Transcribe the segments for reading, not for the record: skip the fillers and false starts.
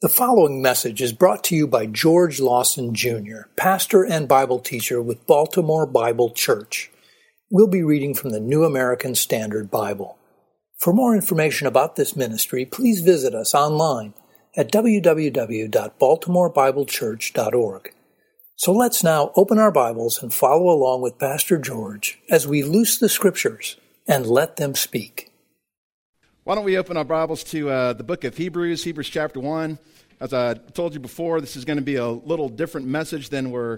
The following message is brought to you by George Lawson Jr., pastor and Bible teacher with Baltimore Bible Church. We'll be reading from the New American Standard Bible. For more information about this ministry, please visit us online at www.baltimorebiblechurch.org. So let's now open our Bibles and follow along with Pastor George as we loose the Scriptures and let them speak. Why don't we open our Bibles to the book of Hebrews chapter 1. As I told you before, this is going to be a little different message than we're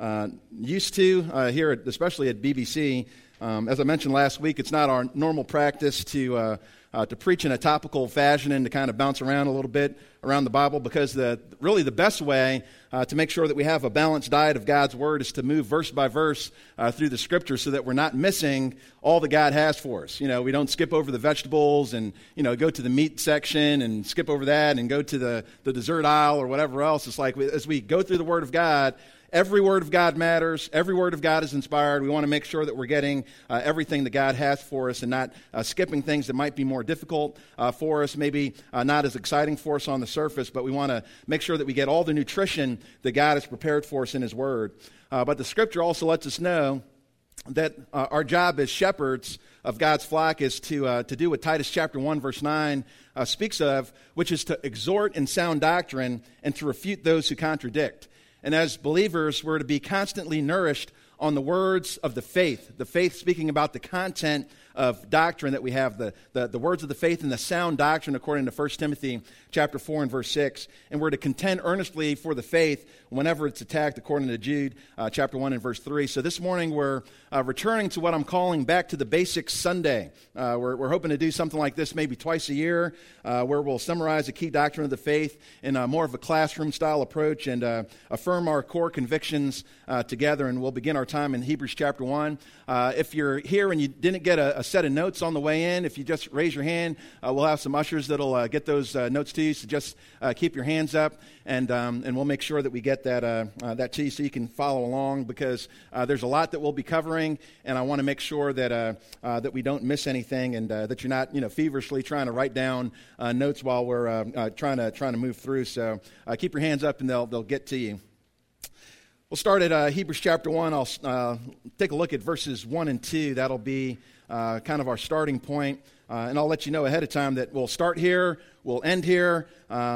used to here, especially at BBC. As I mentioned last week, it's not our normal practice to preach in a topical fashion and to kind of bounce around a little bit around the Bible, because the best way to make sure that we have a balanced diet of God's Word is to move verse by verse through the Scripture so that we're not missing all that God has for us. You know, we don't skip over the vegetables and, go to the meat section and skip over that and go to the dessert aisle or whatever else. It's like as we go through the Word of God, every word of God matters. Every word of God is inspired. We want to make sure that we're getting everything that God has for us and not skipping things that might be more difficult for us, maybe not as exciting for us on the surface, but we want to make sure that we get all the nutrition that God has prepared for us in His Word. But the Scripture also lets us know that our job as shepherds of God's flock is to do what Titus chapter 1 verse 9 speaks of, which is to exhort in sound doctrine and to refute those who contradict. And as believers, we're to be constantly nourished on the words of the faith speaking about the content of doctrine that we have, the words of the faith and the sound doctrine according to 1 Timothy chapter 4 and verse 6. And we're to contend earnestly for the faith whenever it's attacked according to Jude chapter 1 and verse 3. So this morning we're returning to what I'm calling Back to the Basics Sunday. We're hoping to do something like this maybe twice a year where we'll summarize a key doctrine of the faith in more of a classroom style approach and affirm our core convictions together. And we'll begin our time in Hebrews chapter 1. If you're here and you didn't get a set of notes on the way in, if you just raise your hand, we'll have some ushers that'll get those notes to you. So just keep your hands up, and we'll make sure that we get that to you so you can follow along, because there's a lot that we'll be covering, and I want to make sure that that we don't miss anything, and that you're not feverishly trying to write down notes while we're trying to move through. So keep your hands up, and they'll get to you. We'll start at Hebrews chapter 1. I'll take a look at verses 1 and 2. That'll be kind of our starting point. And I'll let you know ahead of time that we'll start here, we'll end here,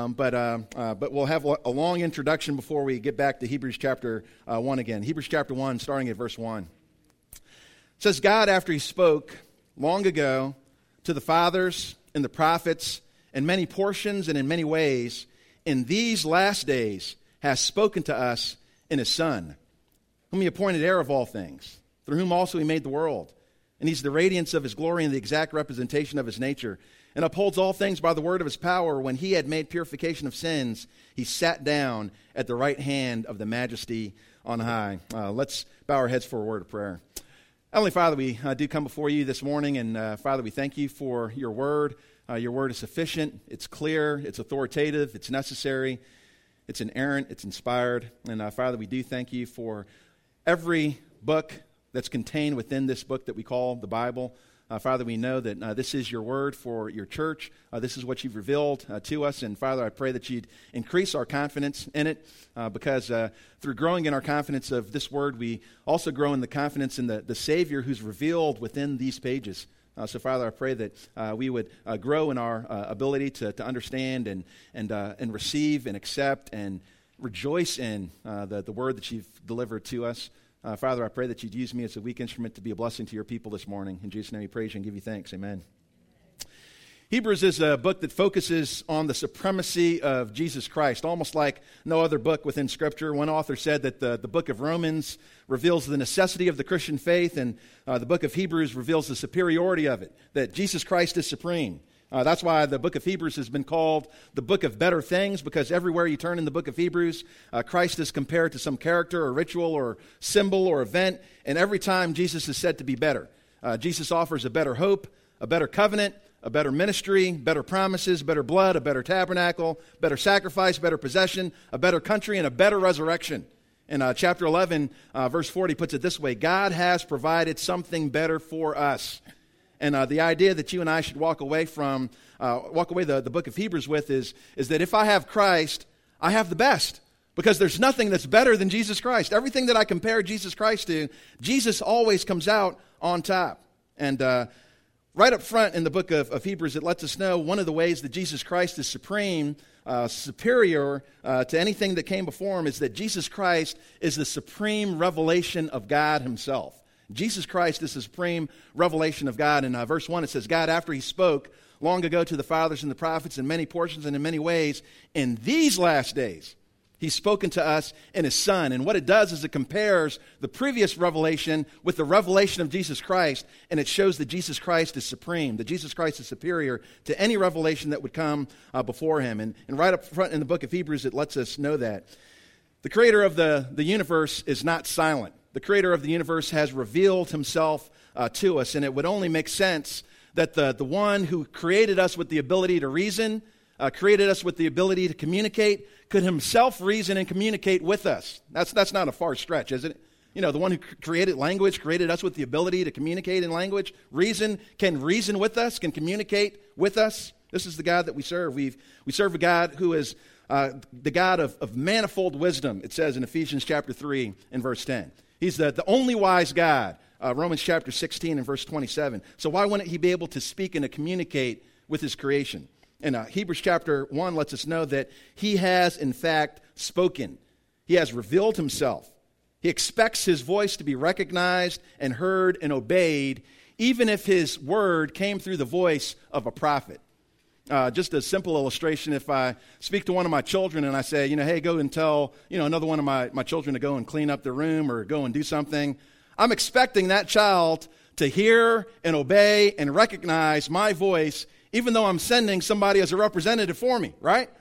but we'll have a long introduction before we get back to Hebrews chapter 1 again. Hebrews chapter 1, starting at verse 1. It says, God, after He spoke long ago to the fathers and the prophets in many portions and in many ways, in these last days has spoken to us in His Son, whom He appointed heir of all things, through whom also He made the world. And He's the radiance of His glory and the exact representation of His nature, and upholds all things by the word of His power. When He had made purification of sins, He sat down at the right hand of the Majesty on high. Let's bow our heads for a word of prayer. Heavenly Father, we do come before You this morning, and Father, we thank You for Your word. Your word is sufficient, it's clear, it's authoritative, it's necessary, it's inerrant, it's inspired. And Father, we do thank You for every book that's contained within this book that we call the Bible. Father, we know that this is Your word for Your church. This is what You've revealed to us. And Father, I pray that You'd increase our confidence in it, because through growing in our confidence of this word, we also grow in the confidence in the Savior who's revealed within these pages. So, Father, I pray that we would grow in our ability to understand and receive and accept and rejoice in the word that You've delivered to us. Father, I pray that You'd use me as a weak instrument to be a blessing to Your people this morning. In Jesus' name we praise You and give You thanks. Amen. Hebrews is a book that focuses on the supremacy of Jesus Christ, almost like no other book within Scripture. One author said that the book of Romans reveals the necessity of the Christian faith, and the book of Hebrews reveals the superiority of it, that Jesus Christ is supreme. That's why the book of Hebrews has been called the book of better things, because everywhere you turn in the book of Hebrews, Christ is compared to some character or ritual or symbol or event, and every time Jesus is said to be better. Jesus offers a better hope, a better covenant, a better ministry, better promises, better blood, a better tabernacle, better sacrifice, better possession, a better country, and a better resurrection. In chapter 11, verse 40 puts it this way: God has provided something better for us. And the idea that you and I should walk away the book of Hebrews with is that if I have Christ, I have the best. Because there's nothing that's better than Jesus Christ. Everything that I compare Jesus Christ to, Jesus always comes out on top. And right up front in the book of Hebrews, it lets us know one of the ways that Jesus Christ is supreme, superior to anything that came before him, is that Jesus Christ is the supreme revelation of God himself. Jesus Christ is the supreme revelation of God. In verse 1, it says, God, after he spoke long ago to the fathers and the prophets in many portions and in many ways, in these last days, he's spoken to us in his Son. And what it does is it compares the previous revelation with the revelation of Jesus Christ, and it shows that Jesus Christ is supreme, that Jesus Christ is superior to any revelation that would come before him. And right up front in the book of Hebrews, it lets us know that. The creator of the universe is not silent. The creator of the universe has revealed himself to us, and it would only make sense that the one who created us with the ability to reason, created us with the ability to communicate, could himself reason and communicate with us. That's not a far stretch, is it? You know, the one who created language, created us with the ability to communicate in language, can reason with us, can communicate with us. This is the God that we serve. We serve a God who is the God of manifold wisdom, it says in Ephesians chapter 3 and verse 10. He's the only wise God, Romans chapter 16 and verse 27. So why wouldn't he be able to speak and to communicate with his creation? And Hebrews chapter 1 lets us know that he has, in fact, spoken. He has revealed himself. He expects his voice to be recognized and heard and obeyed, even if his word came through the voice of a prophet. Just a simple illustration, if I speak to one of my children and I say, hey, go and tell, another one of my children to go and clean up their room or go and do something, I'm expecting that child to hear and obey and recognize my voice, even though I'm sending somebody as a representative for me, right?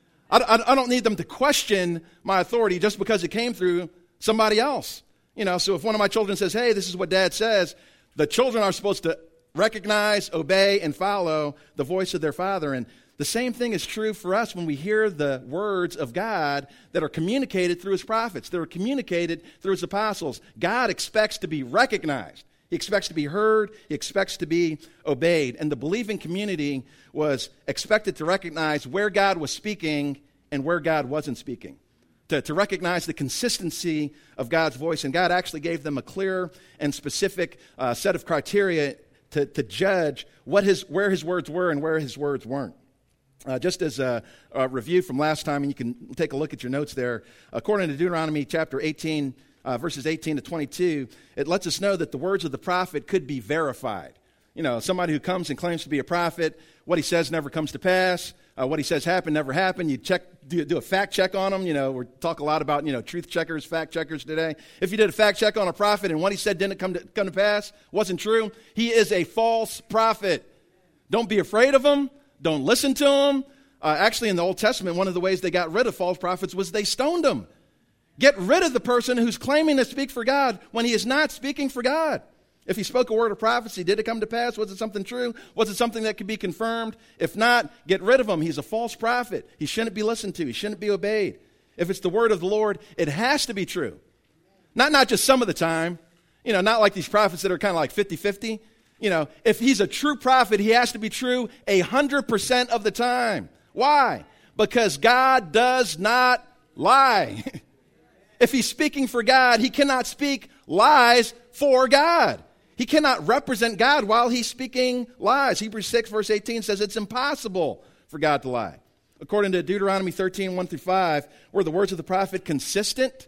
I don't need them to question my authority just because it came through somebody else. So if one of my children says, hey, this is what Dad says, the children are supposed to recognize, obey, and follow the voice of their father. And the same thing is true for us when we hear the words of God that are communicated through his prophets, that are communicated through his apostles. God expects to be recognized. He expects to be heard. He expects to be obeyed. And the believing community was expected to recognize where God was speaking and where God wasn't speaking, to recognize the consistency of God's voice. And God actually gave them a clear and specific set of criteria to judge where his words were and where his words weren't. Just as a review from last time, and you can take a look at your notes there, according to Deuteronomy chapter 18, verses 18 to 22, it lets us know that the words of the prophet could be verified. Somebody who comes and claims to be a prophet, what he says never comes to pass. What he says never happened. You do a fact check on him. We talk a lot about, truth checkers, fact checkers today. If you did a fact check on a prophet and what he said didn't come to pass, wasn't true, he is a false prophet. Don't be afraid of him. Don't listen to him. Actually, in the Old Testament, one of the ways they got rid of false prophets was they stoned them. Get rid of the person who's claiming to speak for God when he is not speaking for God. If he spoke a word of prophecy, did it come to pass? Was it something true? Was it something that could be confirmed? If not, get rid of him. He's a false prophet. He shouldn't be listened to. He shouldn't be obeyed. If it's the word of the Lord, it has to be true. Not just some of the time. Not like these prophets that are kind of like 50-50. If he's a true prophet, he has to be true 100% of the time. Why? Because God does not lie. If he's speaking for God, he cannot speak lies for God. He cannot represent God while he's speaking lies. Hebrews 6 verse 18 says it's impossible for God to lie. According to Deuteronomy 13, 1 through 5, were the words of the prophet consistent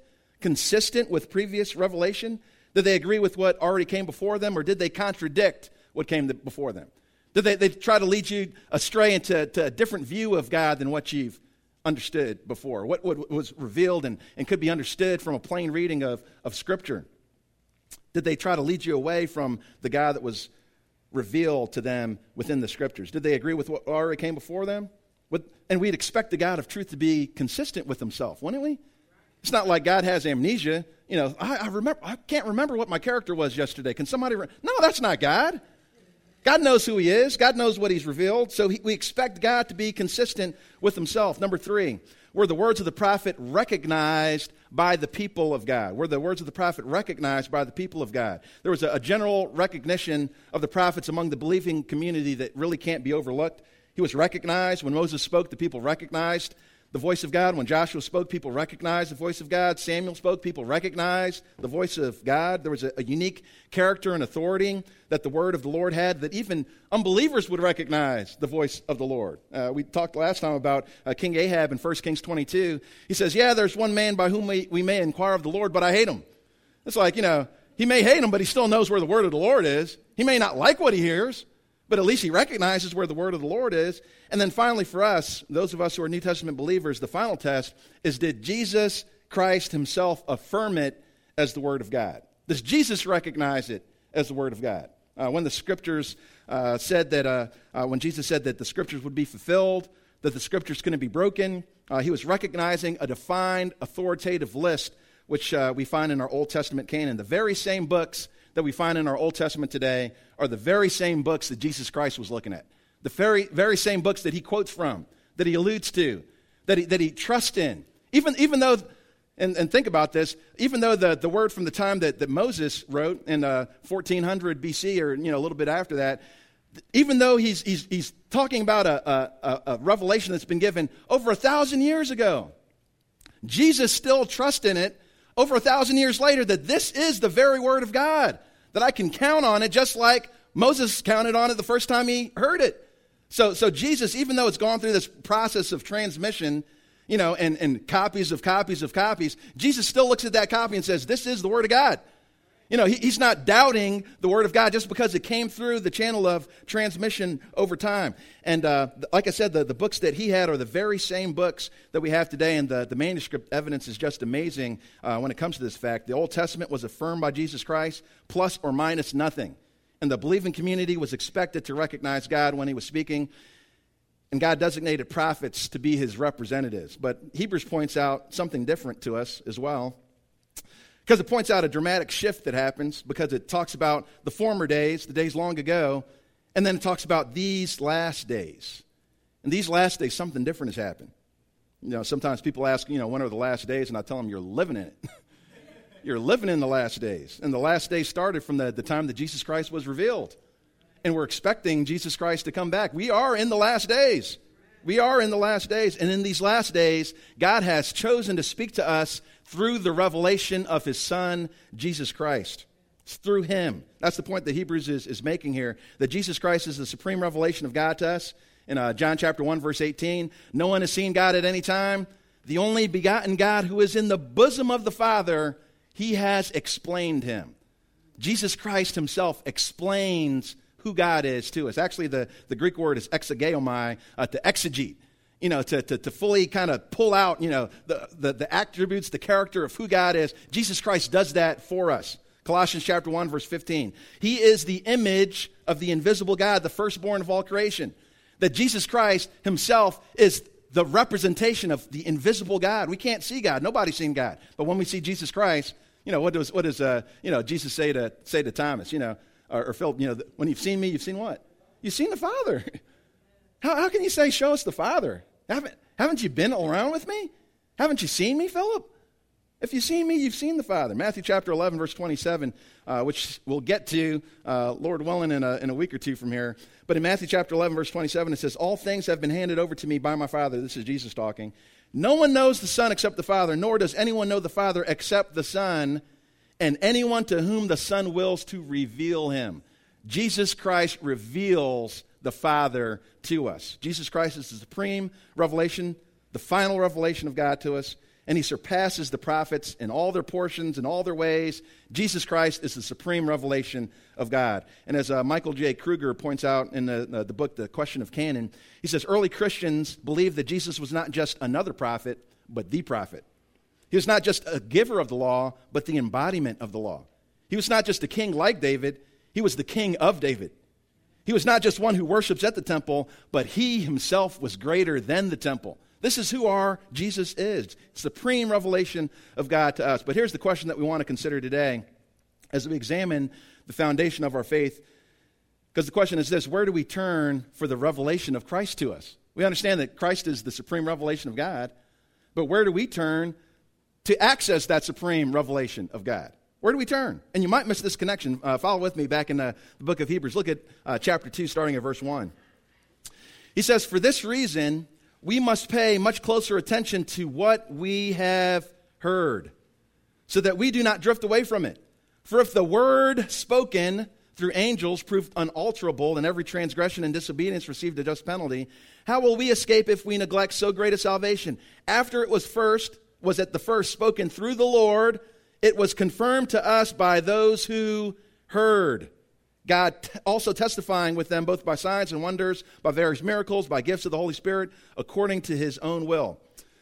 with previous revelation? Did they agree with what already came before them, or did they contradict what came before them? Did they try to lead you astray into a different view of God than what you've understood before? What was revealed and could be understood from a plain reading of Scripture? Did they try to lead you away from the God that was revealed to them within the Scriptures? Did they agree with what already came before them? And we'd expect the God of truth to be consistent with himself, wouldn't we? It's not like God has amnesia. I can't remember what my character was yesterday. Can somebody... No, that's not God. God knows who he is. God knows what he's revealed. So we expect God to be consistent with himself. Number 3, were the words of the prophet recognized by the people of God? Were the words of the prophet recognized by the people of God? There was a general recognition of the prophets among the believing community that really can't be overlooked. He was recognized. When Moses spoke, the people recognized the voice of God. When Joshua spoke, people recognized the voice of God. Samuel spoke, people recognized the voice of God. There was a unique character and authority that the word of the Lord had, that even unbelievers would recognize the voice of the Lord. We talked last time about King Ahab in 1 Kings 22. He says, yeah, there's one man by whom we may inquire of the Lord, but I hate him. It's like, he may hate him, but he still knows where the word of the Lord is. He may not like what he hears, but at least he recognizes where the word of the Lord is. And then finally for us, those of us who are New Testament believers, the final test is, did Jesus Christ himself affirm it as the word of God? Does Jesus recognize it as the word of God? When the scriptures said that, when Jesus said that the scriptures would be fulfilled, that the scriptures couldn't be broken, he was recognizing a defined authoritative list, which we find in our Old Testament canon. The very same books that we find in our Old Testament today are the very same books that Jesus Christ was looking at. The very same books that he quotes from, that he alludes to, that he trusts in. Even though, and think about this, even though the word from the time that Moses wrote in 1400 BC, or a little bit after that, even though he's talking about a revelation that's been given over 1,000 years ago, Jesus still trusts in it over 1,000 years later, that this is the very word of God, that I can count on it just like Moses counted on it the first time he heard it. So Jesus, even though it's gone through this process of transmission, and copies of copies of copies, Jesus still looks at that copy and says, this is the word of God. He's not doubting the word of God just because it came through the channel of transmission over time. And like I said, the books that he had are the very same books that we have today, and the manuscript evidence is just amazing when it comes to this fact. The Old Testament was affirmed by Jesus Christ, plus or minus nothing. And the believing community was expected to recognize God when he was speaking, and God designated prophets to be his representatives. But Hebrews points out something different to us as well, because it points out a dramatic shift that happens, because it talks about the former days, the days long ago, and then it talks about these last days. And these last days, something different has happened. Sometimes people ask, when are the last days? And I tell them, you're living in it. You're living in the last days. And the last days started from the time that Jesus Christ was revealed. And we're expecting Jesus Christ to come back. We are in the last days. We are in the last days. And in these last days, God has chosen to speak to us through the revelation of his Son, Jesus Christ. It's through him. That's the point that Hebrews is making here, that Jesus Christ is the supreme revelation of God to us. In John chapter 1, verse 18, no one has seen God at any time. The only begotten God who is in the bosom of the Father, he has explained him. Jesus Christ himself explains who God is to us. Actually, the Greek word is exegeomai, to exegete. To fully kind of pull out, the attributes, the character of who God is. Jesus Christ does that for us. Colossians chapter 1, verse 15. He is the image of the invisible God, the firstborn of all creation. That Jesus Christ himself is the representation of the invisible God. We can't see God. Nobody's seen God. But when we see Jesus Christ, what does Jesus say to Thomas, or Philip, when you've seen me, you've seen what? You've seen the Father. How can you say, show us the Father? Haven't you been around with me? Haven't you seen me, Philip? If you've seen me, you've seen the Father. Matthew chapter 11, verse 27, which we'll get to, Lord willing, in a week or two from here. But in Matthew chapter 11, verse 27, it says, all things have been handed over to me by my Father. This is Jesus talking. No one knows the Son except the Father, nor does anyone know the Father except the Son, and anyone to whom the Son wills to reveal him. Jesus Christ reveals the Father to us. Jesus Christ is the supreme revelation, the final revelation of God to us, and he surpasses the prophets in all their portions, in all their ways. Jesus Christ is the supreme revelation of God. And as Michael J. Kruger points out in the book, The Question of Canon, he says, early Christians believed that Jesus was not just another prophet, but the prophet. He was not just a giver of the law, but the embodiment of the law. He was not just a king like David, he was the king of David. He was not just one who worships at the temple, but he himself was greater than the temple. This is who our Jesus is. Supreme revelation of God to us. But here's the question that we want to consider today as we examine the foundation of our faith. Because the question is this: where do we turn for the revelation of Christ to us? We understand that Christ is the supreme revelation of God, but where do we turn to access that supreme revelation of God? Where do we turn? And you might miss this connection. Follow with me back in the book of Hebrews. Look at chapter 2, starting at verse 1. He says, "For this reason, we must pay much closer attention to what we have heard, so that we do not drift away from it. For if the word spoken through angels proved unalterable, and every transgression and disobedience received a just penalty, how will we escape if we neglect so great a salvation? After it was at the first spoken through the Lord, it was confirmed to us by those who heard. God also testifying with them both by signs and wonders, by various miracles, by gifts of the Holy Spirit, according to his own will."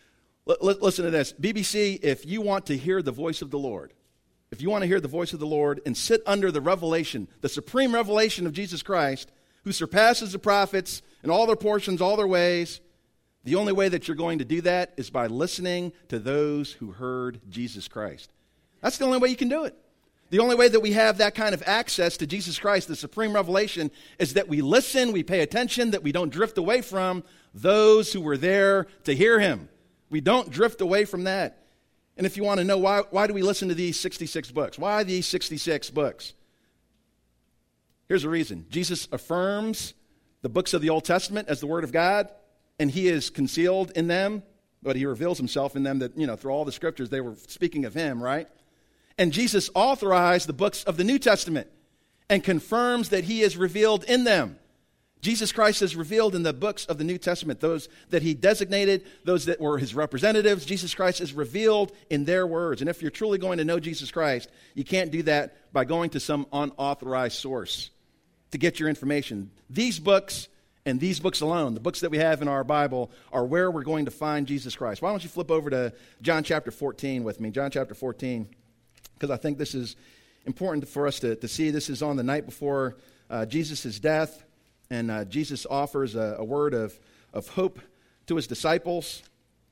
Listen to this. BBC, if you want to hear the voice of the Lord, if you want to hear the voice of the Lord and sit under the revelation, the supreme revelation of Jesus Christ, who surpasses the prophets in all their portions, all their ways, the only way that you're going to do that is by listening to those who heard Jesus Christ. That's the only way you can do it. The only way that we have that kind of access to Jesus Christ, the supreme revelation, is that we listen, we pay attention, that we don't drift away from those who were there to hear him. We don't drift away from that. And if you want to know why do we listen to these 66 books? Why these 66 books? Here's the reason. Jesus affirms the books of the Old Testament as the Word of God, and he is concealed in them, but he reveals himself in them that, through all the scriptures, they were speaking of him, right? And Jesus authorized the books of the New Testament and confirms that he is revealed in them. Jesus Christ is revealed in the books of the New Testament, those that he designated, those that were his representatives. Jesus Christ is revealed in their words. And if you're truly going to know Jesus Christ, you can't do that by going to some unauthorized source to get your information. These books and these books alone, the books that we have in our Bible, are where we're going to find Jesus Christ. Why don't you flip over to John chapter 14 with me? John chapter 14, because I think this is important for us to see. This is on the night before Jesus' death. And Jesus offers a word of hope to his disciples,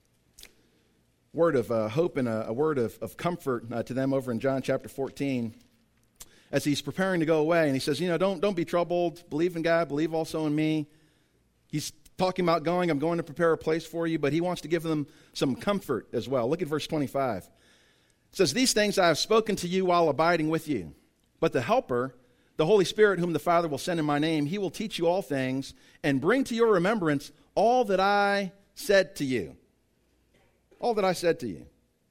word of hope and a word of comfort to them over in John chapter 14 as he's preparing to go away. And he says, don't be troubled. Believe in God. Believe also in me. He's talking about I'm going to prepare a place for you, but he wants to give them some comfort as well. Look at verse 25. It says, "These things I have spoken to you while abiding with you, but the Helper, the Holy Spirit, whom the Father will send in my name, he will teach you all things and bring to your remembrance all that I said to you." All that I said to you.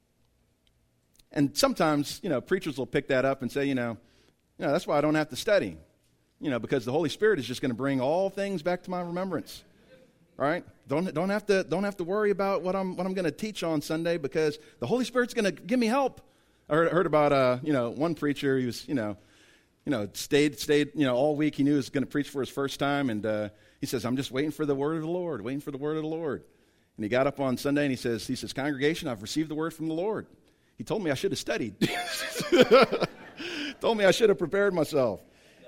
And sometimes, preachers will pick that up and say, that's why I don't have to study. Because the Holy Spirit is just going to bring all things back to my remembrance. Right? Don't have to worry about what I'm going to teach on Sunday, because the Holy Spirit's going to give me help. I heard about one preacher. He was stayed all week. He knew he was going to preach for his first time, and he says, "I'm just waiting for the word of the Lord, waiting for the word of the Lord." And he got up on Sunday and he says, "Congregation, I've received the word from the Lord. He told me I should have studied. Told me I should have prepared myself."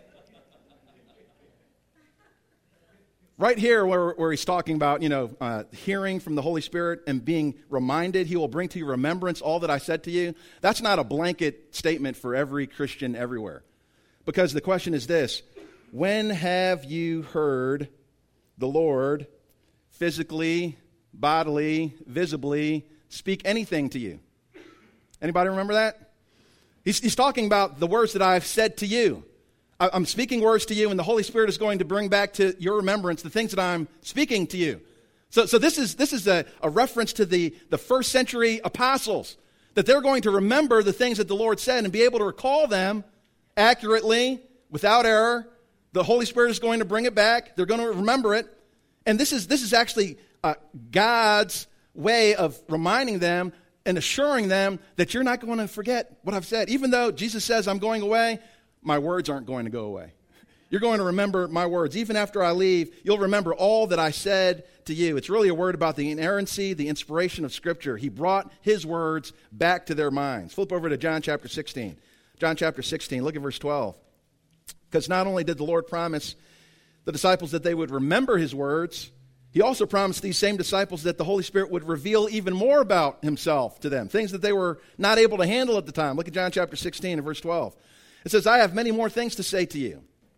Right here where he's talking about, hearing from the Holy Spirit and being reminded, he will bring to your remembrance all that I said to you. That's not a blanket statement for every Christian everywhere. Because the question is this: when have you heard the Lord physically, bodily, visibly speak anything to you? Anybody remember that? He's talking about the words that I've said to you. I'm speaking words to you, and the Holy Spirit is going to bring back to your remembrance the things that I'm speaking to you. So this is a reference to the first century apostles, that they're going to remember the things that the Lord said and be able to recall them accurately, without error. The Holy Spirit is going to bring it back. They're going to remember it. And this is actually God's way of reminding them and assuring them that you're not going to forget what I've said. Even though Jesus says, "I'm going away," my words aren't going to go away. You're going to remember my words. Even after I leave, you'll remember all that I said to you. It's really a word about the inerrancy, the inspiration of Scripture. He brought his words back to their minds. Flip over to John chapter 16. John chapter 16, look at verse 12. Because not only did the Lord promise the disciples that they would remember his words, he also promised these same disciples that the Holy Spirit would reveal even more about himself to them, things that they were not able to handle at the time. Look at John chapter 16 and verse 12. It says, "I have many more things to say to you,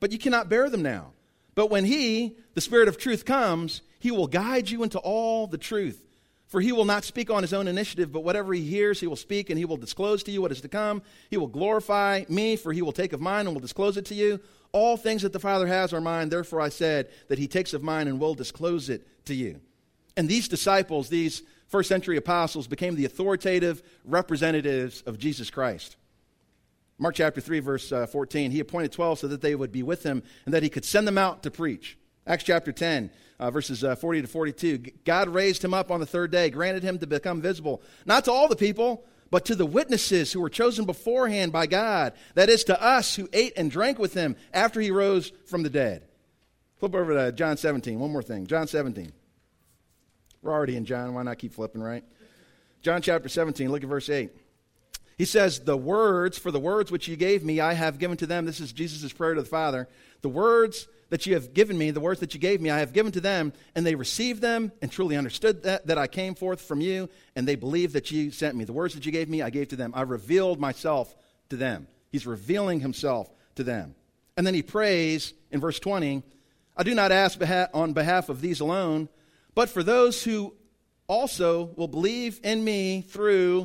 but you cannot bear them now. But when he, the Spirit of truth, comes, he will guide you into all the truth. For he will not speak on his own initiative, but whatever he hears, he will speak, and he will disclose to you what is to come. He will glorify me, for he will take of mine and will disclose it to you. All things that the Father has are mine. Therefore I said that he takes of mine and will disclose it to you. And these disciples, these first century apostles, became the authoritative representatives of Jesus Christ. Mark chapter 3, verse 14, he appointed 12 so that they would be with him and that he could send them out to preach. Acts chapter 10, verses 40 to 42, God raised him up on the third day, granted him to become visible, not to all the people, but to the witnesses who were chosen beforehand by God, that is, to us who ate and drank with him after he rose from the dead. Flip over to John 17, one more thing. John 17. We're already in John, why not keep flipping, right? John chapter 17, look at verse 8. He says, the words which you gave me, I have given to them. This is Jesus' prayer to the Father. The words that you have given me, the words that you gave me, I have given to them, and they received them and truly understood that I came forth from you, and they believed that you sent me. The words that you gave me, I gave to them. I revealed myself to them. He's revealing himself to them. And then he prays in verse 20, I do not ask on behalf of these alone, but for those who also will believe in me through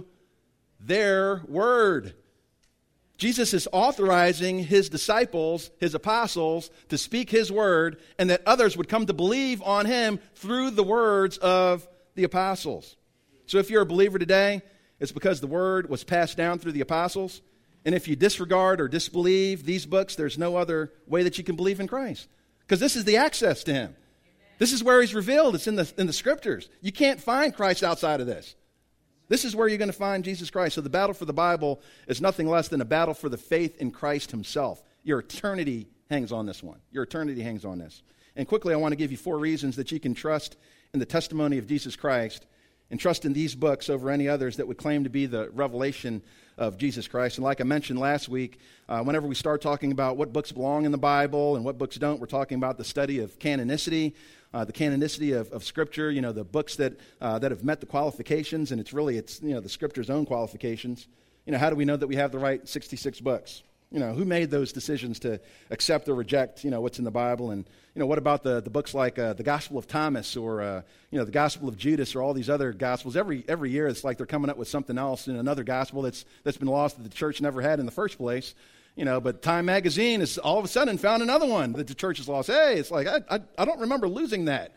their word. Jesus is authorizing his disciples, his apostles, to speak his word, and that others would come to believe on him through the words of the apostles. So if you're a believer today, it's because the word was passed down through the apostles. And if you disregard or disbelieve these books, there's no other way that you can believe in Christ. Because this is the access to him. This is where he's revealed. It's in the scriptures. You can't find Christ outside of this. This is where you're going to find Jesus Christ. So the battle for the Bible is nothing less than a battle for the faith in Christ himself. Your eternity hangs on this one. Your eternity hangs on this. And quickly, I want to give you 4 reasons that you can trust in the testimony of Jesus Christ and trust in these books over any others that would claim to be the revelation of Jesus Christ. And like I mentioned last week, whenever we start talking about what books belong in the Bible and what books don't, we're talking about the study of canonicity. The canonicity of Scripture, the books that have met the qualifications, and it's the Scripture's own qualifications. How do we know that we have the right 66 books? Who made those decisions to accept or reject, what's in the Bible? And, what about the books like the Gospel of Thomas or, the Gospel of Judas or all these other Gospels? Every year it's like they're coming up with something else in another Gospel that's been lost that the church never had in the first place. But Time Magazine has all of a sudden found another one that the church has lost. Hey, it's like, I don't remember losing that,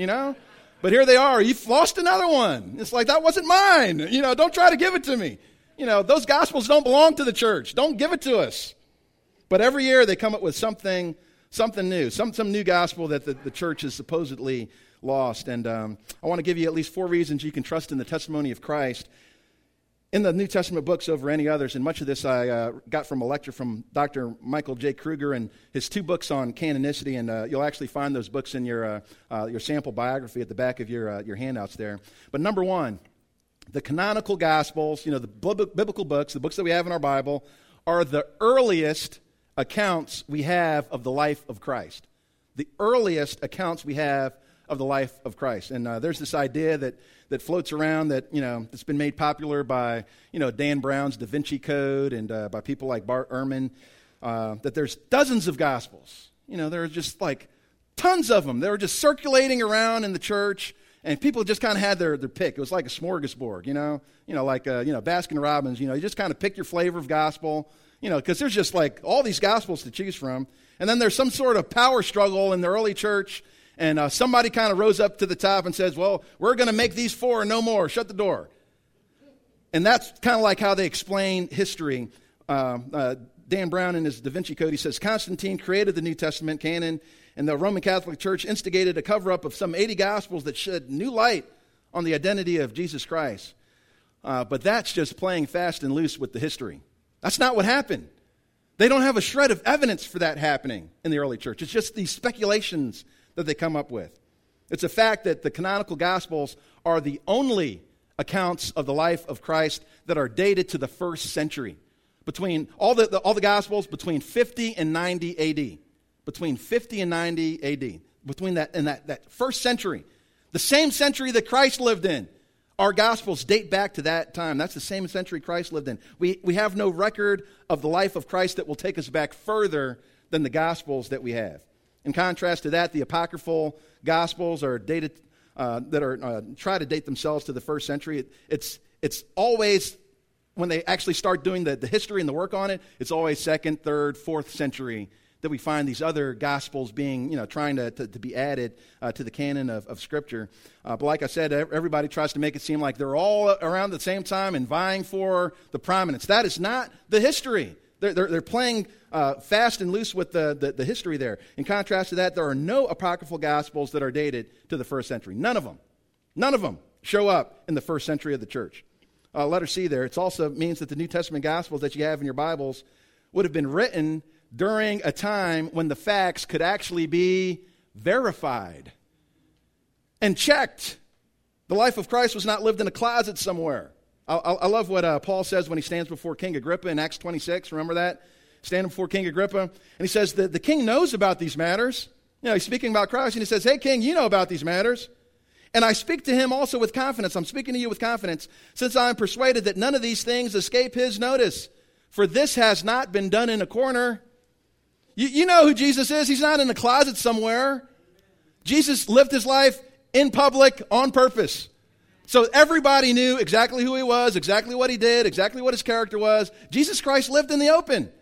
But here they are. You've lost another one. It's like, that wasn't mine. Don't try to give it to me. Those Gospels don't belong to the church. Don't give it to us. But every year they come up with something new, some new gospel that the church has supposedly lost. And I want to give you at least 4 reasons you can trust in the testimony of Christ in the New Testament books over any others. And much of this I got from a lecture from Dr. Michael J. Kruger and his 2 books on canonicity. And you'll actually find those books in your sample biography at the back of your handouts there. But number 1, the canonical Gospels, the biblical books, the books that we have in our Bible, are the earliest accounts we have of the life of Christ. The earliest accounts we have of the life of Christ. And there's this idea that floats around that, that's been made popular by, Dan Brown's Da Vinci Code and by people like Bart Ehrman, that there's dozens of Gospels. There are just like tons of them. They were just circulating around in the church. And people just kind of had their pick. It was like a smorgasbord, like Baskin Robbins. You just kind of pick your flavor of gospel, because there's just like all these gospels to choose from. And then there's some sort of power struggle in the early church, and somebody kind of rose up to the top and says, well, we're going to make these 4 and no more. Shut the door. And that's kind of like how they explain history. Dan Brown in his Da Vinci Code, he says, Constantine created the New Testament canon, and the Roman Catholic Church instigated a cover-up of some 80 Gospels that shed new light on the identity of Jesus Christ. But that's just playing fast and loose with the history. That's not what happened. They don't have a shred of evidence for that happening in the early church. It's just these speculations that they come up with. It's a fact that the canonical Gospels are the only accounts of the life of Christ that are dated to the 1st century. Between all the Gospels, between 50 and 90 A.D., between 50 and 90 A.D., between that and that 1st century, the same century that Christ lived in. Our Gospels date back to that time. That's the same century Christ lived in. We have no record of the life of Christ that will take us back further than the Gospels that we have. In contrast to that, the apocryphal Gospels are dated try to date themselves to the first century. It's always, when they actually start doing the history and the work on it, it's always 2nd, 3rd, 4th century that we find these other Gospels being, trying to be added to the canon of Scripture. But like I said, everybody tries to make it seem like they're all around the same time and vying for the prominence. That is not the history. They're playing fast and loose with the history there. In contrast to that, there are no apocryphal Gospels that are dated to the first century. None of them show up in the first century of the church. Letter C there. It also means that the New Testament Gospels that you have in your Bibles would have been written during a time when the facts could actually be verified and checked. The life of Christ was not lived in a closet somewhere. I love what Paul says when he stands before King Agrippa in Acts 26. Remember that? Standing before King Agrippa. And he says that the king knows about these matters. He's speaking about Christ, and he says, "Hey, king, you know about these matters. And I speak to him also with confidence." I'm speaking to you with confidence, "since I am persuaded that none of these things escape his notice. For this has not been done in a corner." You know who Jesus is. He's not in a closet somewhere. Jesus lived his life in public on purpose. So everybody knew exactly who he was, exactly what he did, exactly what his character was. Jesus Christ lived in the open.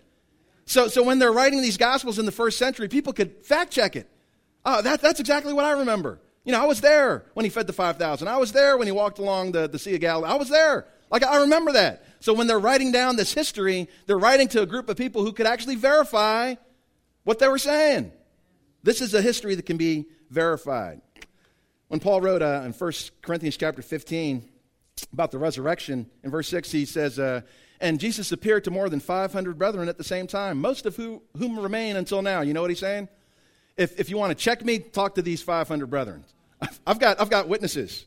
So when they're writing these Gospels in the first century, people could fact check it. Oh, that's exactly what I remember. I was there when he fed the 5,000. I was there when he walked along the Sea of Galilee. I was there. I remember that. So when they're writing down this history, they're writing to a group of people who could actually verify what they were saying. This is a history that can be verified. When Paul wrote in 1 Corinthians chapter 15 about the resurrection, in verse 6 he says, "And Jesus appeared to more than 500 brethren at the same time, most of whom remain until now." You know what he's saying? If you want to check me, talk to these 500 brethren. I've got witnesses.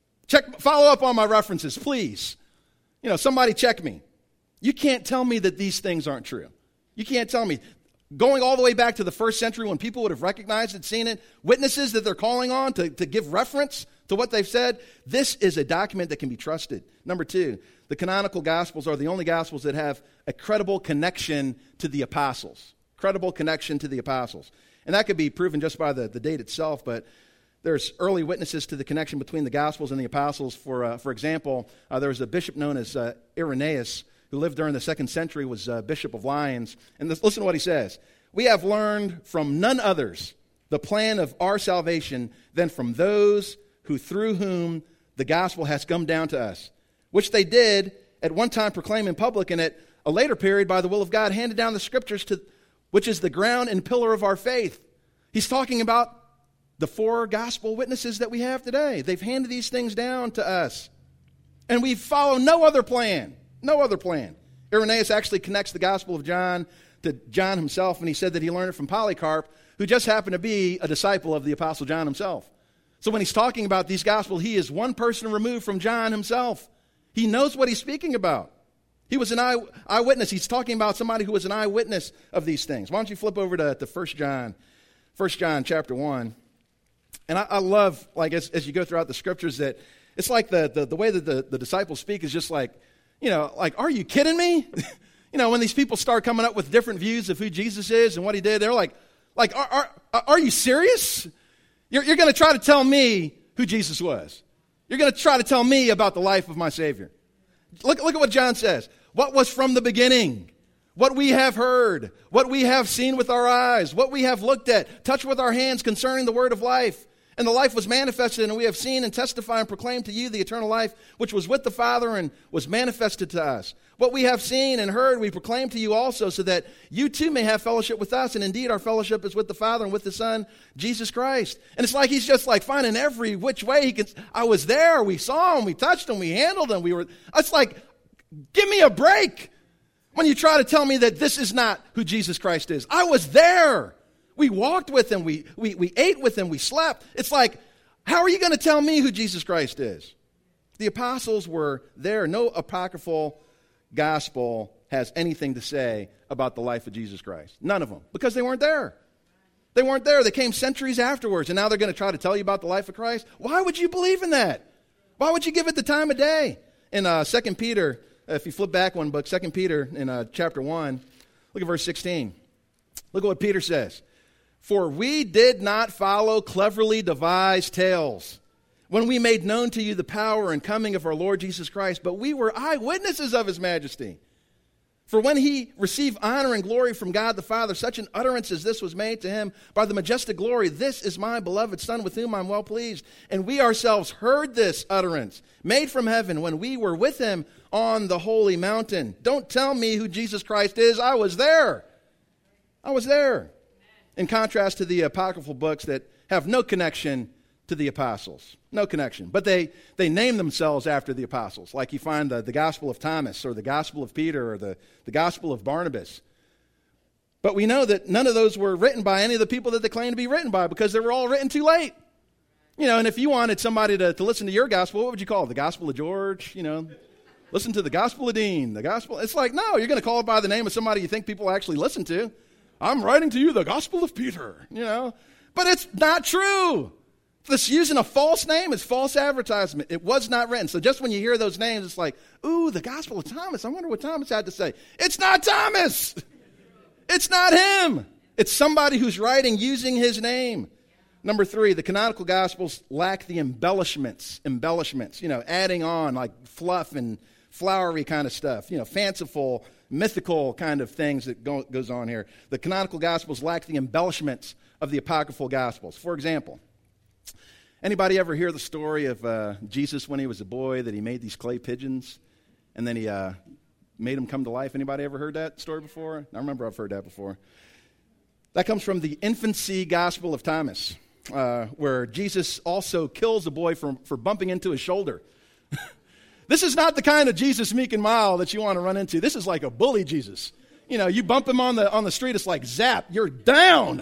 Follow up on my references, please. Somebody check me. You can't tell me that these things aren't true. You can't tell me. Going all the way back to the first century when people would have recognized it, seen it, witnesses that they're calling on to give reference to what they've said, this is a document that can be trusted. Number 2, the canonical Gospels are the only Gospels that have a credible connection to the apostles. Credible connection to the apostles. And that could be proven just by the date itself, but there's early witnesses to the connection between the Gospels and the apostles. For example, there was a bishop known as Irenaeus, who lived during the 2nd century, was Bishop of Lyons. And listen to what he says. "We have learned from none others the plan of our salvation than from those through whom the gospel has come down to us, which they did at one time proclaim in public, and at a later period by the will of God handed down the Scriptures, which is the ground and pillar of our faith." He's talking about the 4 gospel witnesses that we have today. They've handed these things down to us. And we follow no other plan. No other plan. Irenaeus actually connects the Gospel of John to John himself, and he said that he learned it from Polycarp, who just happened to be a disciple of the Apostle John himself. So when he's talking about these Gospels, he is one person removed from John himself. He knows what he's speaking about. He was an eyewitness. He's talking about somebody who was an eyewitness of these things. Why don't you flip over to 1 John chapter 1. And I love, as you go throughout the Scriptures, that it's like the way that the disciples speak is just like, are you kidding me? When these people start coming up with different views of who Jesus is and what he did, they're like, are you serious? You're going to try to tell me who Jesus was. You're going to try to tell me about the life of my Savior. Look at what John says. What was from the beginning, what we have heard, what we have seen with our eyes, what we have looked at, touched with our hands concerning the word of life. And the life was manifested, and we have seen and testify and proclaim to you the eternal life, which was with the Father and was manifested to us. What we have seen and heard, we proclaim to you also, so that you too may have fellowship with us. And indeed, our fellowship is with the Father and with the Son, Jesus Christ. And it's like he's just finding every which way he can. I was there. We saw him. We touched him. We handled him. It's like, give me a break when you try to tell me that this is not who Jesus Christ is. I was there. We walked with him. We ate with him. We slept. It's like, how are you going to tell me who Jesus Christ is? The apostles were there. No apocryphal gospel has anything to say about the life of Jesus Christ. None of them. Because they weren't there. They weren't there. They came centuries afterwards, and now they're going to try to tell you about the life of Christ. Why would you believe in that? Why would you give it the time of day? In 2 Peter, if you flip back one book, 2 Peter in chapter 1, look at verse 16. Look at what Peter says. For we did not follow cleverly devised tales when we made known to you the power and coming of our Lord Jesus Christ, but we were eyewitnesses of his majesty. For when he received honor and glory from God the Father, such an utterance as this was made to him by the majestic glory, this is my beloved Son with whom I'm well pleased. And we ourselves heard this utterance made from heaven when we were with him on the holy mountain. Don't tell me who Jesus Christ is. I was there. I was there. In contrast to the apocryphal books that have no connection to the apostles. No connection. But they name themselves after the apostles. Like you find the Gospel of Thomas or the Gospel of Peter or the Gospel of Barnabas. But we know that none of those were written by any of the people that they claim to be written by because they were all written too late. And if you wanted somebody to listen to your gospel, what would you call it? The Gospel of George? Listen to the Gospel of Dean. The Gospel. It's like, no, you're going to call it by the name of somebody you think people actually listen to. I'm writing to you the Gospel of Peter, But it's not true. This using a false name is false advertisement. It was not written. So just when you hear those names, it's like, ooh, the Gospel of Thomas. I wonder what Thomas had to say. It's not Thomas. It's not him. It's somebody who's writing using his name. Number 3, the canonical Gospels lack the embellishments, adding on like fluff and flowery kind of stuff, fanciful, mythical kind of things that goes on here. The canonical Gospels lack the embellishments of the apocryphal Gospels. For example, anybody ever hear the story of Jesus when he was a boy, that he made these clay pigeons and then he made them come to life? Anybody ever heard that story before? I remember I've heard that before. That comes from the infancy Gospel of Thomas, where Jesus also kills a boy for bumping into his shoulder. This is not the kind of Jesus meek and mild that you want to run into. This is like a bully Jesus. You bump him on the street, it's like zap, you're down.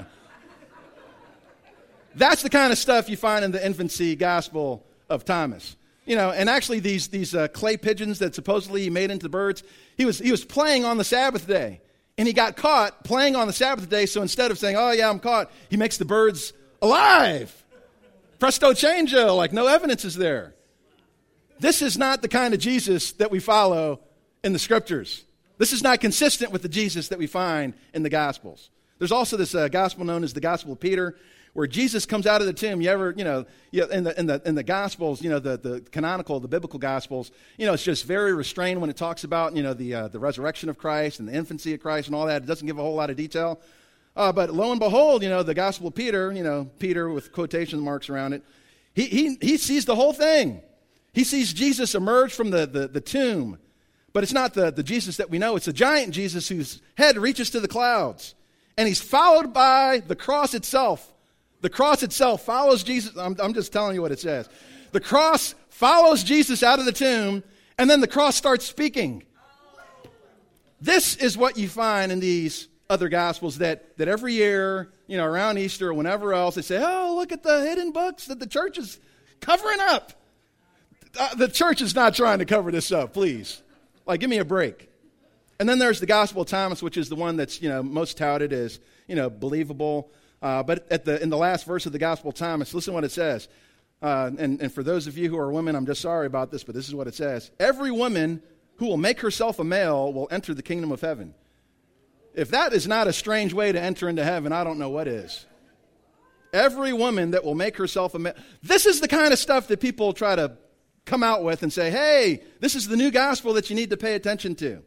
That's the kind of stuff you find in the infancy Gospel of Thomas. And actually these clay pigeons that supposedly he made into birds, he was playing on the Sabbath day. And he got caught playing on the Sabbath day, so instead of saying, oh yeah, I'm caught, he makes the birds alive. Presto changeo, like no evidence is there. This is not the kind of Jesus that we follow in the Scriptures. This is not consistent with the Jesus that we find in the Gospels. There's also this gospel known as the Gospel of Peter, where Jesus comes out of the tomb. You ever, in the Gospels, the canonical, the biblical Gospels, it's just very restrained when it talks about, the resurrection of Christ and the infancy of Christ and all that. It doesn't give a whole lot of detail. But lo and behold, the Gospel of Peter, Peter with quotation marks around it, he sees the whole thing. He sees Jesus emerge from the tomb. But it's not the Jesus that we know. It's the giant Jesus whose head reaches to the clouds. And he's followed by the cross itself. The cross itself follows Jesus. I'm just telling you what it says. The cross follows Jesus out of the tomb, and then the cross starts speaking. This is what you find in these other Gospels that every year, around Easter or whenever else, they say, oh, look at the hidden books that the church is covering up. The church is not trying to cover this up, please. Like, give me a break. And then there's the Gospel of Thomas, which is the one that's, most touted as, believable. But in the last verse of the Gospel of Thomas, listen to what it says. And for those of you who are women, I'm just sorry about this, but this is what it says. Every woman who will make herself a male will enter the kingdom of heaven. If that is not a strange way to enter into heaven, I don't know what is. Every woman that will make herself a male. This is the kind of stuff that people try to come out with and say, hey, this is the new gospel that you need to pay attention to.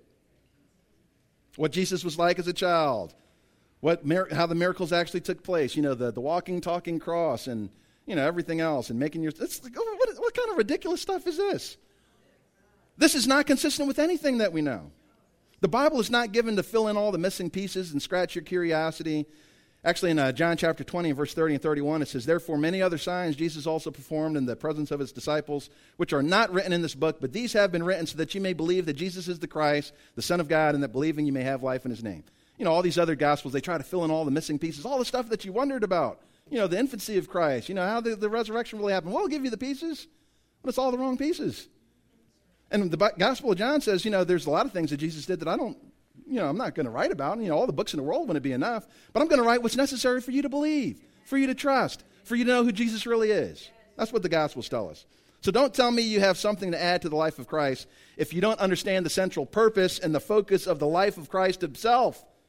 What Jesus was like as a child. How the miracles actually took place. The walking, talking cross and, everything else. And making it's like, what kind of ridiculous stuff is this? This is not consistent with anything that we know. The Bible is not given to fill in all the missing pieces and scratch your curiosity. Actually, in John chapter 20, verse 30 and 31, it says, therefore many other signs Jesus also performed in the presence of his disciples, which are not written in this book, but these have been written so that you may believe that Jesus is the Christ, the Son of God, and that believing you may have life in his name. All these other Gospels, they try to fill in all the missing pieces, all the stuff that you wondered about. The infancy of Christ, how the resurrection really happened. Well, I'll give you the pieces, but it's all the wrong pieces. And the Gospel of John says, there's a lot of things that Jesus did that I'm not going to write about. All the books in the world wouldn't be enough. But I'm going to write what's necessary for you to believe, for you to trust, for you to know who Jesus really is. That's what the Gospels tell us. So don't tell me you have something to add to the life of Christ if you don't understand the central purpose and the focus of the life of Christ himself.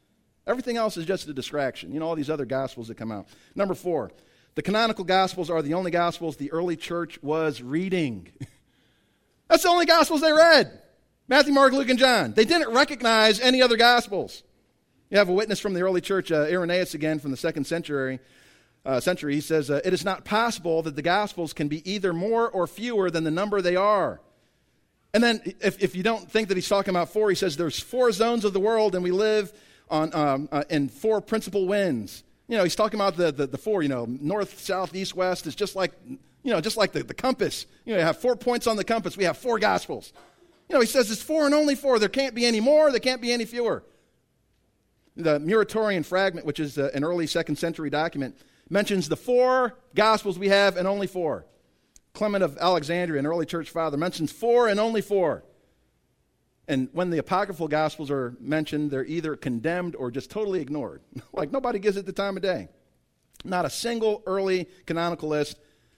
Everything else is just a distraction. All these other gospels that come out. Number 4, the canonical gospels are the only gospels the early church was reading. That's the only gospels they read. Matthew, Mark, Luke, and John. They didn't recognize any other gospels. You have a witness from the early church, Irenaeus again, from the 2nd century. He says, it is not possible that the Gospels can be either more or fewer than the number they are. And then if you don't think that he's talking about 4, he says there's 4 zones of the world and we live on in 4 principal winds. He's talking about the 4, north, south, east, west. It's just like, just like the compass. You have 4 points on the compass. We have 4 Gospels. He says it's 4 and only 4. There can't be any more. There can't be any fewer. The Muratorian fragment, which is an early 2nd century document, mentions the 4 Gospels we have and only 4. Clement of Alexandria, an early church father, mentions 4 and only 4. And when the apocryphal Gospels are mentioned, they're either condemned or just totally ignored. Like nobody gives it the time of day. Not a single early canonical list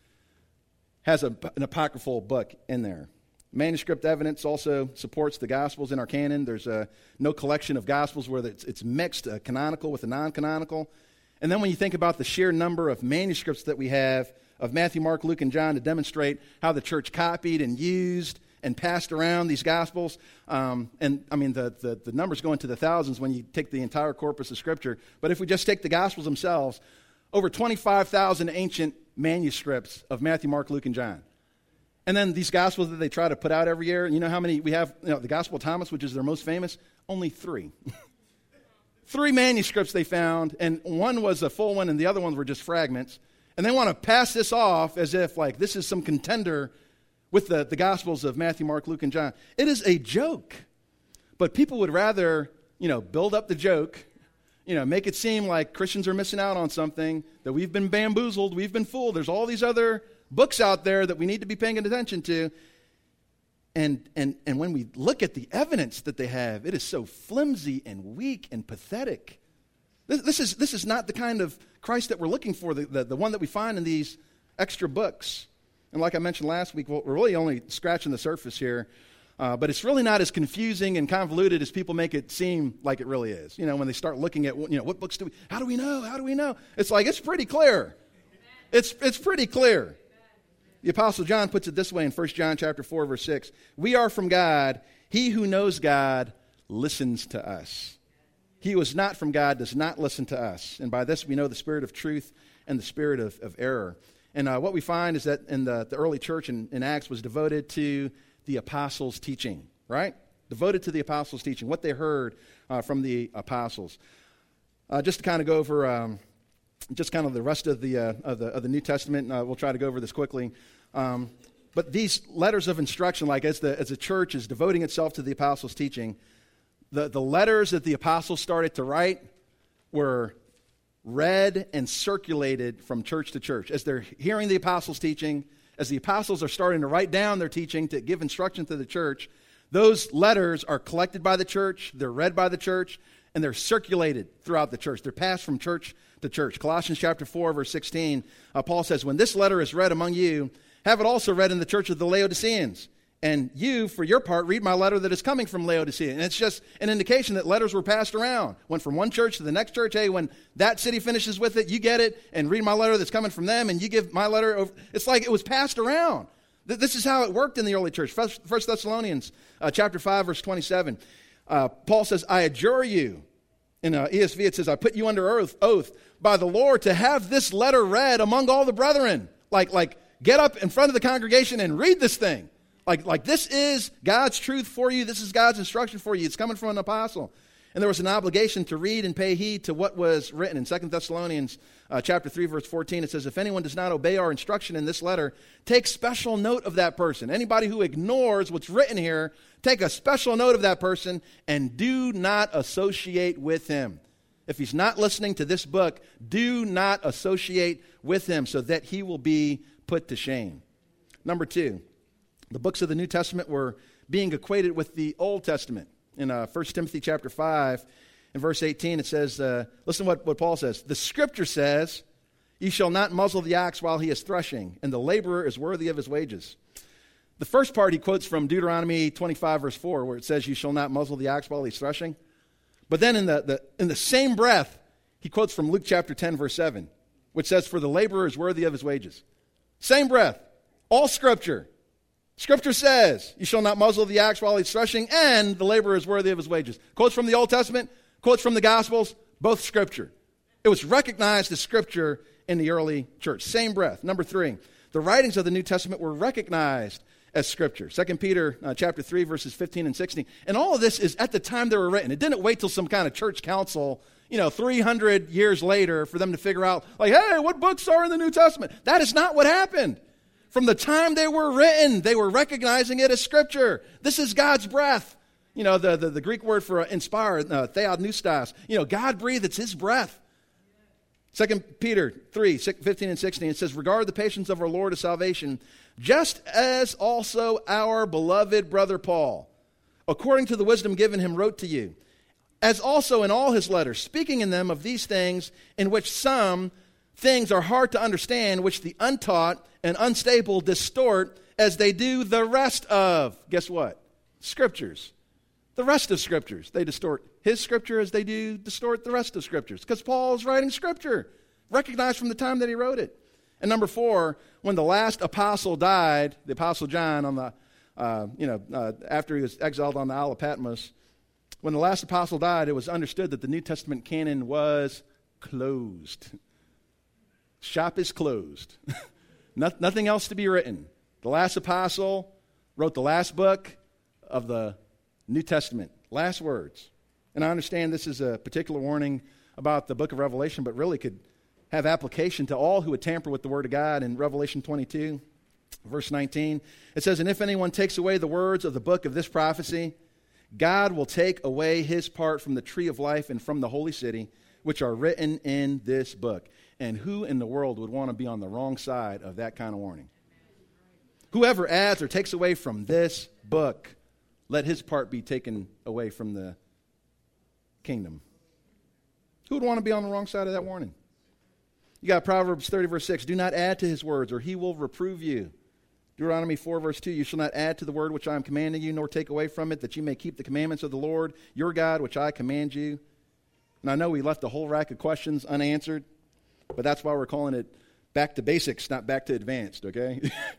has an apocryphal book in there. Manuscript evidence also supports the Gospels in our canon. There's no collection of Gospels where it's mixed, canonical with a non-canonical. And then when you think about the sheer number of manuscripts that we have of Matthew, Mark, Luke, and John to demonstrate how the church copied and used and passed around these Gospels, the numbers go into the thousands when you take the entire corpus of Scripture. But if we just take the Gospels themselves, over 25,000 ancient manuscripts of Matthew, Mark, Luke, and John. And then these Gospels that they try to put out every year, you know how many we have? The Gospel of Thomas, which is their most famous, only 3. 3 manuscripts they found, and one was a full one and the other ones were just fragments. And they want to pass this off as if like this is some contender with the Gospels of Matthew, Mark, Luke, and John. It is a joke. But people would rather, build up the joke, make it seem like Christians are missing out on something, that we've been bamboozled, we've been fooled. There's all these other books out there that we need to be paying attention to. And when we look at the evidence that they have, it is so flimsy and weak and pathetic. This is not the kind of Christ that we're looking for, the one that we find in these extra books. And like I mentioned last week, we're really only scratching the surface here. But it's really not as confusing and convoluted as people make it seem like it really is. When they start looking at, what books how do we know? It's like, it's pretty clear. It's pretty clear. The Apostle John puts it this way in 1 John chapter 4, verse 6. We are from God. He who knows God listens to us. He who is not from God does not listen to us. And by this we know the spirit of truth and the spirit of error. And what we find is that in the early church in Acts was devoted to the apostles' teaching, right? Devoted to the apostles' teaching, what they heard from the apostles. Just to kind of go over just kind of the rest of the New Testament. We'll try to go over this quickly. But these letters of instruction, like as the church is devoting itself to the apostles' teaching, the letters that the apostles started to write were read and circulated from church to church. As they're hearing the apostles' teaching, as the apostles are starting to write down their teaching to give instruction to the church, those letters are collected by the church, they're read by the church, and they're circulated throughout the church. They're passed from church to church. Colossians chapter 4, verse 16, Paul says, when this letter is read among you, have it also read in the church of the Laodiceans. And you, for your part, read my letter that is coming from Laodicea. And it's just an indication that letters were passed around. Went from one church to the next church. Hey, when that city finishes with it, you get it and read my letter that's coming from them, and you give my letter over. It's like it was passed around. This is how it worked in the early church. 1 Thessalonians chapter 5, verse 27. Paul says, I adjure you. In ESV it says, I put you under oath by the Lord to have this letter read among all the brethren. Like get up in front of the congregation and read this thing. Like this is God's truth for you. This is God's instruction for you. It's coming from an apostle. And there was an obligation to read and pay heed to what was written. In 2 Thessalonians chapter 3, verse 14, it says, if anyone does not obey our instruction in this letter, take special note of that person. Anybody who ignores what's written here, take a special note of that person and do not associate with him. If he's not listening to this book, do not associate with him so that he will be put to shame. Number 2. The books of the New Testament were being equated with the Old Testament. In 1 Timothy chapter 5, in verse 18, it says, listen to what Paul says. The Scripture says, you shall not muzzle the ox while he is threshing, and the laborer is worthy of his wages. The first part he quotes from Deuteronomy 25, verse 4, where it says, you shall not muzzle the ox while he's threshing. But then in the same breath, he quotes from Luke chapter 10, verse 7, which says, "For the laborer is worthy of his wages." Same breath. All Scripture. Scripture says, "You shall not muzzle the ox while he's threshing, and the laborer is worthy of his wages." Quotes from the Old Testament, quotes from the Gospels, both Scripture. It was recognized as Scripture in the early church. Same breath. Number 3, the writings of the New Testament were recognized as Scripture. 2 Peter chapter 3, verses 15 and 16. And all of this is at the time they were written. It didn't wait till some kind of church council, 300 years later for them to figure out, like, hey, what books are in the New Testament? That is not what happened. From the time they were written, they were recognizing it as Scripture. This is God's breath. The Greek word for inspired, theopneustos. God breathed, it's His breath. 2 Peter 3, 15 and 16, it says, "Regard the patience of our Lord of salvation, just as also our beloved brother Paul, according to the wisdom given him, wrote to you, as also in all his letters, speaking in them of these things, in which some things are hard to understand, which the untaught and unstable distort, as they do the rest of," guess what? Scriptures. The rest of Scriptures. They distort his Scripture as they do distort the rest of Scriptures. Because Paul is writing Scripture, recognized from the time that he wrote it. And number 4, when the last apostle died, the Apostle John, on the after he was exiled on the Isle of Patmos, when the last apostle died, it was understood that the New Testament canon was closed. Shop is closed. Nothing else to be written. The last apostle wrote the last book of the New Testament. Last words. And I understand this is a particular warning about the book of Revelation, but really could have application to all who would tamper with the Word of God. In Revelation 22, verse 19, it says, "And if anyone takes away the words of the book of this prophecy, God will take away his part from the tree of life and from the holy city, which are written in this book." And who in the world would want to be on the wrong side of that kind of warning? Whoever adds or takes away from this book, let his part be taken away from the kingdom. Who would want to be on the wrong side of that warning? You got Proverbs 30, verse 6. "Do not add to his words, or he will reprove you." Deuteronomy 4, verse 2. "You shall not add to the word which I am commanding you, nor take away from it, that you may keep the commandments of the Lord your God, which I command you." And I know we left a whole rack of questions unanswered, but that's why we're calling it back to basics, not back to advanced, okay?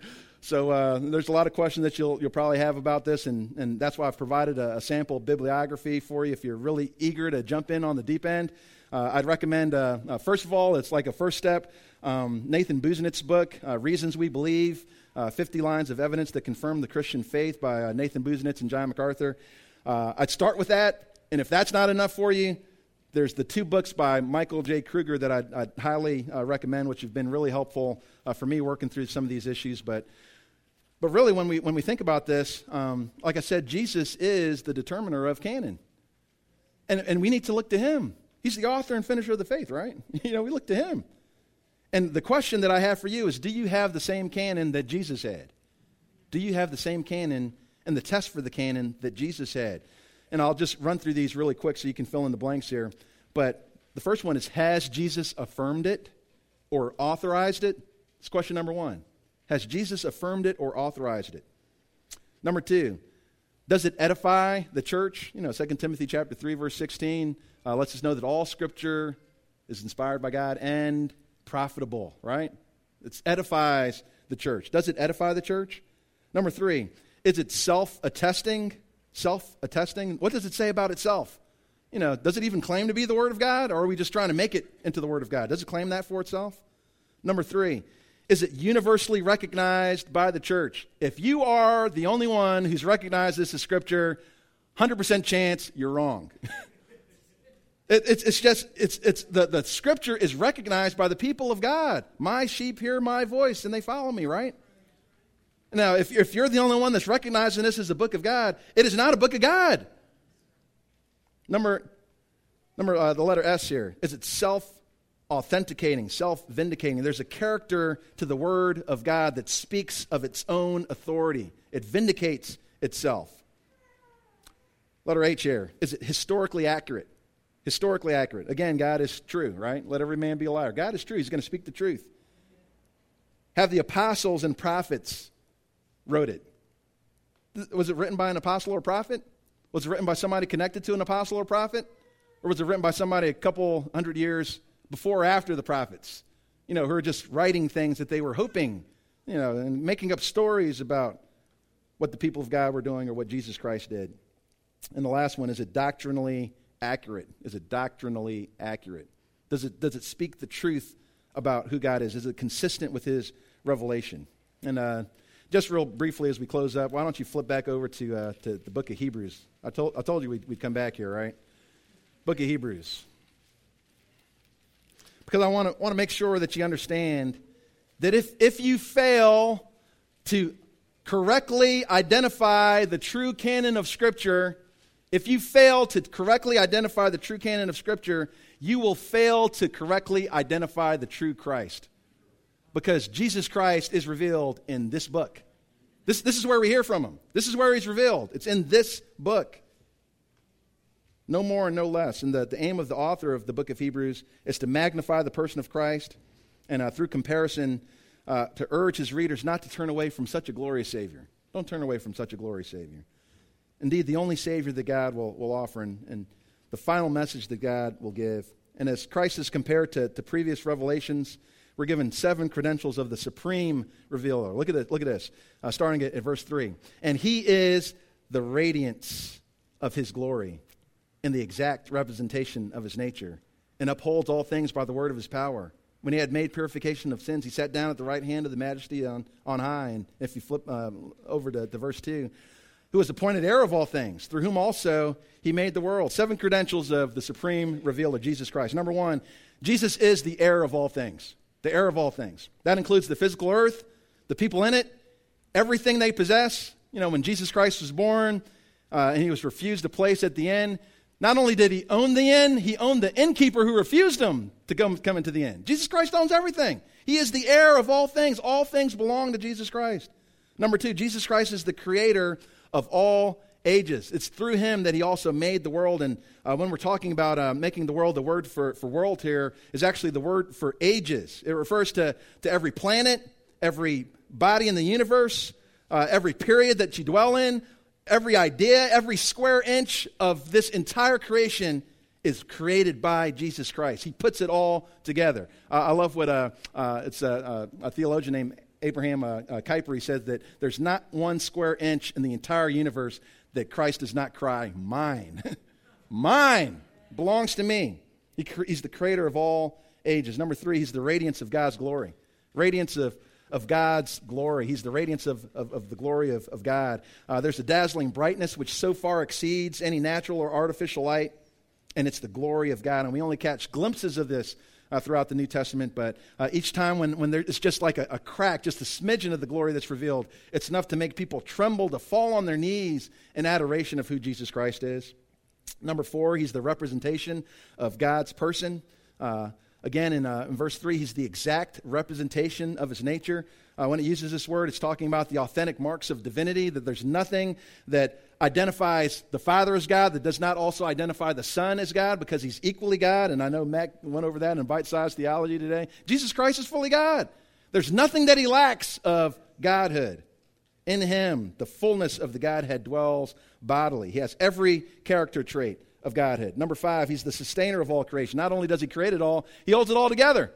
So there's a lot of questions that you'll probably have about this, and that's why I've provided a sample bibliography for you if you're really eager to jump in on the deep end. I'd recommend, first of all, it's like a first step, Nathan Buzenitz's book, Reasons We Believe, 50 Lines of Evidence That Confirm the Christian Faith by Nathan Buzenitz and John MacArthur. I'd start with that, and if that's not enough for you, there's the 2 books by Michael J. Kruger that I'd highly recommend, which have been really helpful for me working through some of these issues. But really, when we think about this, like I said, Jesus is the determiner of canon. And we need to look to Him. He's the author and finisher of the faith, right? We look to Him. And the question that I have for you is, do you have the same canon that Jesus had? Do you have the same canon and the test for the canon that Jesus had? And I'll just run through these really quick so you can fill in the blanks here. But the first one is, has Jesus affirmed it or authorized it? It's question number 1. Has Jesus affirmed it or authorized it? Number 2, does it edify the church? 2 Timothy chapter 3, verse 16 lets us know that all Scripture is inspired by God and profitable, right? It edifies the church. Does it edify the church? Number 3, is it self-attesting? Self-attesting? What does it say about itself? Does it even claim to be the Word of God, or are we just trying to make it into the Word of God? Does it claim that for itself? Number 3, is it universally recognized by the church? If you are the only one who's recognized this as Scripture, 100% chance you're wrong. The Scripture is recognized by the people of God. My sheep hear my voice and they follow me, right? Now, if you're the only one that's recognizing this as the book of God, it is not a book of God. Number the letter S here. Is it self-authenticating, self-vindicating? There's a character to the Word of God that speaks of its own authority. It vindicates itself. Letter H here. Is it historically accurate? Historically accurate. Again, God is true, right? Let every man be a liar. God is true. He's going to speak the truth. Have the apostles and prophets wrote it? Was it written by an apostle or prophet? Was it written by somebody connected to an apostle or prophet? Or was it written by somebody a couple hundred years before or after the prophets? Who are just writing things that they were hoping, and making up stories about what the people of God were doing or what Jesus Christ did. And the last one, is it doctrinally accurate? Is it doctrinally accurate? Does it speak the truth about who God is? Is it consistent with his revelation? And just real briefly as we close up, why don't you flip back over to the book of Hebrews? I told you we'd come back here, right? Book of Hebrews. Because I want to make sure that you understand that if you fail to correctly identify the true canon of Scripture, if you fail to correctly identify the true canon of Scripture, you will fail to correctly identify the true Christ. Because Jesus Christ is revealed in this book. This is where we hear from him. This is where he's revealed. It's in this book. No more and no less. And the aim of the author of the book of Hebrews is to magnify the person of Christ and through comparison to urge his readers not to turn away from such a glorious Savior. Don't turn away from such a glorious Savior. Indeed, the only Savior that God will offer and the final message that God will give. And as Christ is compared to previous revelations, we're given 7 credentials of the supreme revealer. Look at this. Starting at verse 3. And he is the radiance of his glory and the exact representation of his nature, and upholds all things by the word of his power. When he had made purification of sins, he sat down at the right hand of the majesty on high. And if you flip over to verse 2, who was appointed heir of all things, through whom also he made the world. 7 credentials of the supreme revealer, Jesus Christ. Number 1, Jesus is the heir of all things. The heir of all things. That includes the physical earth, the people in it, everything they possess. When Jesus Christ was born and he was refused a place at the inn, not only did he own the inn, he owned the innkeeper who refused him to come into the inn. Jesus Christ owns everything. He is the heir of all things. All things belong to Jesus Christ. Number 2, Jesus Christ is the creator of all ages. It's through him that he also made the world. And when we're talking about making the world, the word for world here is actually the word for ages. It refers to every planet, every body in the universe, every period that you dwell in, every idea, every square inch of this entire creation is created by Jesus Christ. He puts it all together. I love what it's a theologian named Abraham Kuyper says that there's not one square inch in the entire universe that Christ does not cry, mine. Mine belongs to me. He's the creator of all ages. Number 3, he's the radiance of God's glory. Radiance of God's glory. He's the radiance of the glory of God. There's a dazzling brightness which so far exceeds any natural or artificial light, and it's the glory of God. And we only catch glimpses of this throughout the New Testament, but each time when it's just like a crack, just a smidgen of the glory that's revealed, it's enough to make people tremble, to fall on their knees in adoration of who Jesus Christ is. Number 4, he's the representation of God's person. Again, in verse 3, he's the exact representation of his nature. When it uses this word, it's talking about the authentic marks of divinity, that there's nothing that identifies the Father as God that does not also identify the Son as God, because he's equally God. And I know Mac went over that in bite-sized theology today. Jesus Christ is fully God. There's nothing that he lacks of Godhood. In him, the fullness of the Godhead dwells bodily. He has every character trait of Godhead. Number 5, he's the sustainer of all creation. Not only does he create it all, he holds it all together.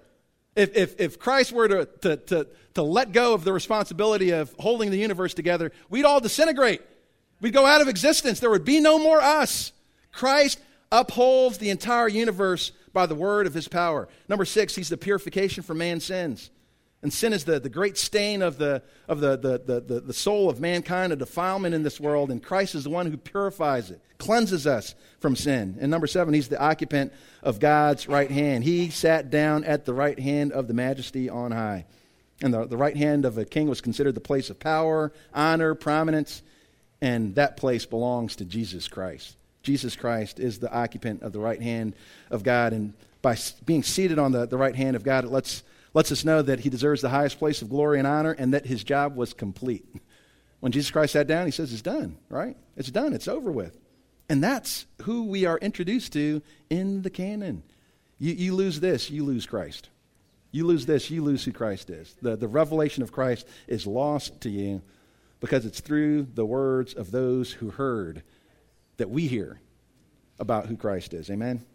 If Christ were to let go of the responsibility of holding the universe together, we'd all disintegrate. We'd go out of existence. There would be no more us. Christ upholds the entire universe by the word of his power. Number 6, he's the purification for man's sins. And sin is the great stain of the soul of mankind, a defilement in this world, and Christ is the one who purifies it, cleanses us from sin. And number 7, he's the occupant of God's right hand. He sat down at the right hand of the majesty on high. And the right hand of a king was considered the place of power, honor, prominence, and that place belongs to Jesus Christ. Jesus Christ is the occupant of the right hand of God, and by being seated on the right hand of God, it lets us know that he deserves the highest place of glory and honor, and that his job was complete. When Jesus Christ sat down, he says, it's done, right? It's done. It's over with. And that's who we are introduced to in the canon. You lose this, you lose Christ. You lose this, you lose who Christ is. The revelation of Christ is lost to you because it's through the words of those who heard that we hear about who Christ is. Amen?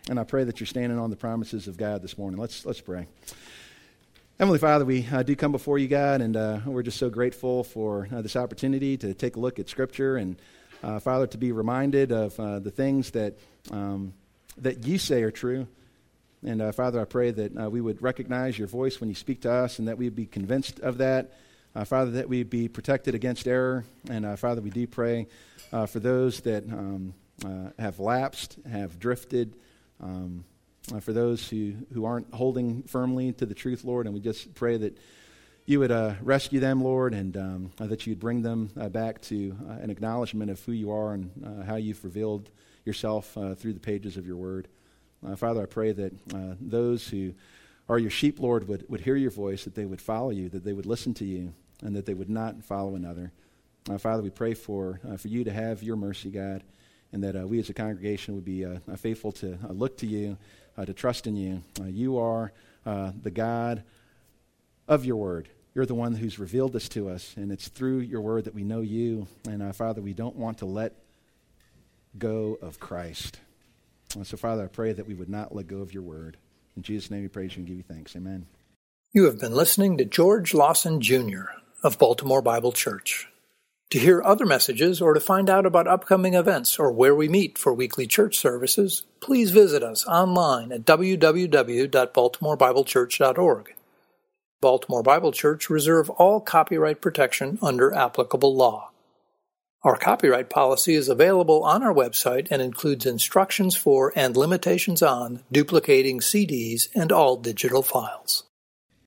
And I pray that you're standing on the promises of God this morning. Let's pray. Heavenly Father, we do come before you, God, and we're just so grateful for this opportunity to take a look at Scripture and, Father, to be reminded of the things that you say are true. And, Father, I pray that we would recognize your voice when you speak to us and that we would be convinced of that. Father, that we be protected against error. And, Father, we do pray for those that have lapsed, have drifted, for those who aren't holding firmly to the truth, Lord. And we just pray that you would rescue them, Lord, and that you'd bring them back to an acknowledgement of who you are and how you've revealed yourself through the pages of your word. Father, I pray that those who are your sheep, Lord, would hear your voice, that they would follow you, that they would listen to you, and that they would not follow another. Father, we pray for you to have your mercy, God, and that we as a congregation would be faithful to look to you, to trust in you. You are the God of your word. You're the one who's revealed this to us, and it's through your word that we know you. And Father, we don't want to let go of Christ. So, Father, I pray that we would not let go of your word. In Jesus' name we praise you and give you thanks. Amen. You have been listening to George Lawson Jr. of Baltimore Bible Church. To hear other messages or to find out about upcoming events or where we meet for weekly church services, please visit us online at www.baltimorebiblechurch.org. Baltimore Bible Church reserve all copyright protection under applicable law. Our copyright policy is available on our website and includes instructions for and limitations on duplicating CDs and all digital files.